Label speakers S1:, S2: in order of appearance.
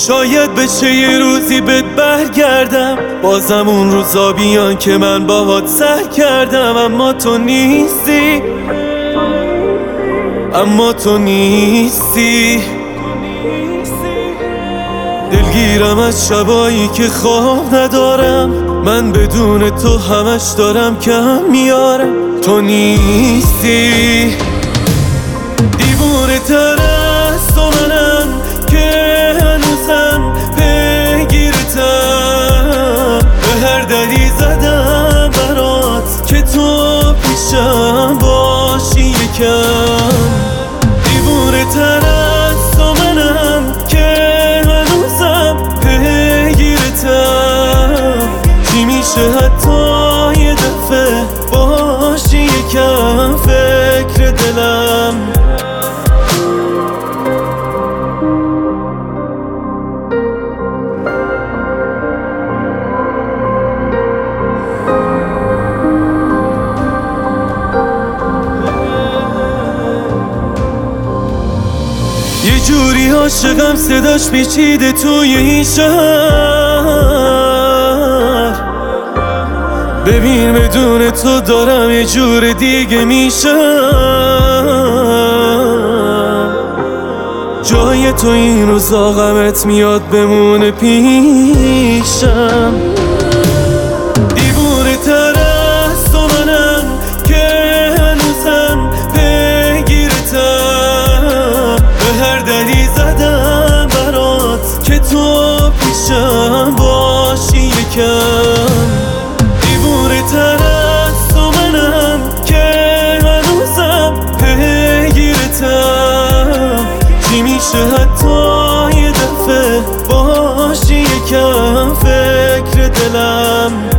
S1: شاید بشه یه روزی بهت برگردم، بازم اون روزا بیان که من باهات سر کردم. اما تو نیستی، اما تو نیستی. دلگیرم از شبایی که خواب ندارم، من بدون تو همش دارم کم میارم. تو نیستی. دیوونه تر از تو منم که هنوزم پیگیرتم، به هر دری زدم برات که تو پیشم باشی یکم. دیوونه تر از تو منم که هنوزم پیگیرتم، چی میشه حتی یه دفعه باشی یکم فکر دلم. یه جوری عاشقم صداش پیچیده توی این شهر، ببین بدون تو دارم یه جور دیگه میشم. جای تو این روزا غمت میاد بمونه پیشم. دیوونه تر از تو منم که هنوزم پیگیرتم، به هر دری زدم برات که تو پیشم باشی یکم. دیوونه تر از تو منم که هنوزم پیگیرتم، چی میشه حتی یه دفعه باشی یکم فکر دلم.